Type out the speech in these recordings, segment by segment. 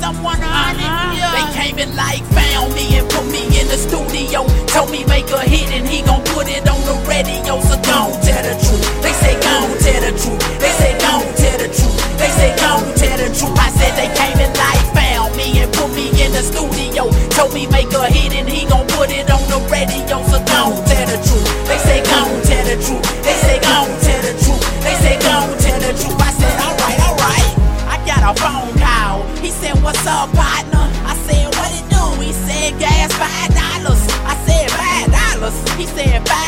I'm 100. Yeah. They came and like found me and put me in the studio. Told me make a hit and he gon' put it on the radio. So gon' tell the truth. They say gon' tell the truth. They say gon' tell the truth. They say gon' tell the truth. I said they came and like found me and put me in the studio. Told me make a hit and he gon' put it on the radio. So gon' tell the truth. They say gon' tell the truth. They say gon' tell the truth. They say gon' tell the truth. I said alright, alright. I got a phone call. He said what's up, partner? I said what it do? He said gas $5. I said $5. He said $5.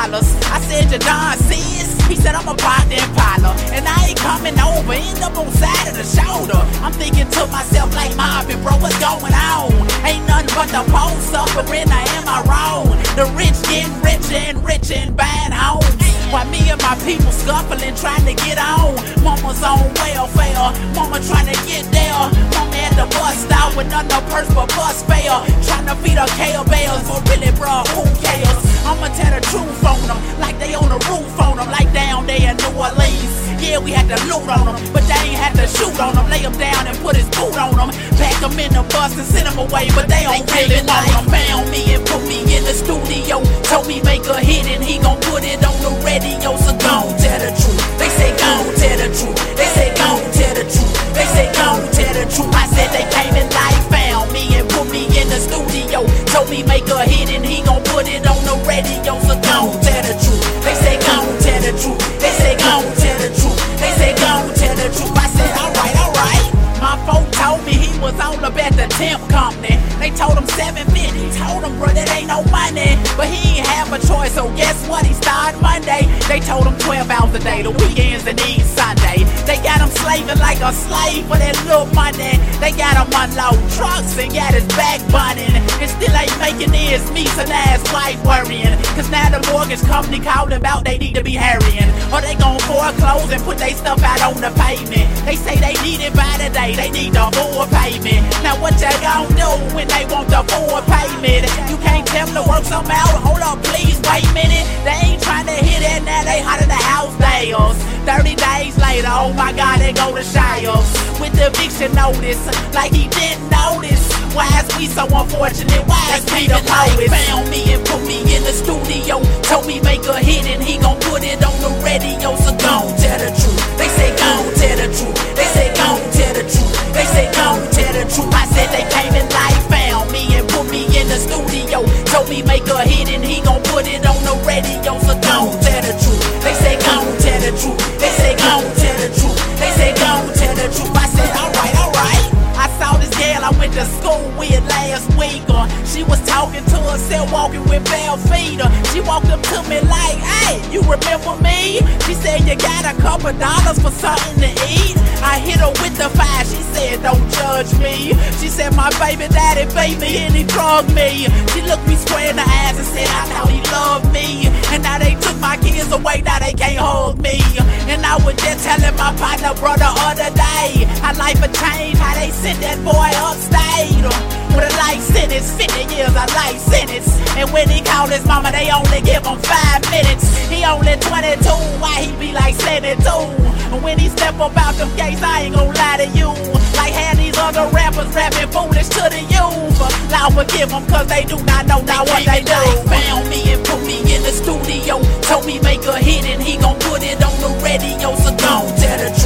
I said you done sis? He said I'm a part and parlor and I ain't coming over. End up on side of the shoulder. I'm thinking to myself like Marvin, bro, what's going on? Ain't nothing but the post suffering. Am I wrong? The rich getting richer and richer and buying homes. While me and my people scuffling, trying to get on. Mama's on welfare, mama trying to get there. Mama at the bus stop with no purse but bus fare. Trying to feed her kale bells, but really bro, who cares? I'ma tell the truth on them, like they on the roof on them. Like down there in New Orleans. Yeah, we had to loot on them, but they ain't had to shoot on them. Lay him down and put his boot on them. Pack him in the bus and send him away, but they don't really want him. Found me and put me in the studio. Told me make a hit and he gon' put it on the radio. So gon' tell the truth. They say gon' tell the truth. They say gon' tell the truth. They say gon' tell the truth. I said they came and like found me and put me in the studio. Told me make a hit and he gon' put it on the radio. So gon' tell the truth. They say gon' tell the truth. They say gon' tell the truth. They say gon' tell the truth. I said alright, alright. My folk told me he was all up at the temp company. They told him 750. Told him, bro, that ain't no money. But he ain't have a choice, so guess what? He started Monday. They told him 12 hours a day, the weekends and each Sunday. They got him slaving like a slave for that little money. They got him unload trucks and got his back bunning. And still ain't making ends meet, so now his wife worrying. Cause now the mortgage company called about they need to be hurrying. Or they gon' foreclose and put they stuff out on the pavement. They say they need it by the day, they need the full payment. Now what you gon' do when they want the full payment? You can't tell them to work some out. Hold up, please, wait a minute. They ain't trying to hit it now, they hot in the house nails. 30 days later, oh my God, they go to Shiles with the eviction notice, like he didn't notice. Why is we so unfortunate? Why is we the poets? Found me and put me in the studio. Told me make a hit and he gon' put it on the radio. So gon' tell the truth. They say gon' tell the truth. They say gon' tell the truth. They say gon' tell the truth. I said they came and like found me and put me in the studio. Told me make a hit and he gon' put it on the radio. So gon' tell the truth. They say gon' tell the truth. They say gon' tell the truth. They say gon' tell the truth. I said alright, alright. I saw this girl I went to school with last week. She was talking to herself, walking with bare feet. She walked up to me like, hey, you remember me? She said, you got a couple dollars for something to eat? I hit her with the fire, she said, don't judge me. She said, my baby daddy beat me and he drugged me. She looked me square in the eyes and said, I thought he loved me. And now they took my kids away, now they can't hug me. And I was just telling my partner, bro, the other day, how life would change, how they sent that boy upstate with a life sentence, 50 years a life sentence. And when he called his mama, they only give him 5 minutes. He only 22, why he be like 72? And when he step up out them gates, I ain't gon' lie to you, like how these other rappers rapping foolish to the youth. Lord forgive them cause they do not know now what they do. Found me and put me in the studio. Told me make a hit and he gon' put it on the radio. So gon' tell the truth.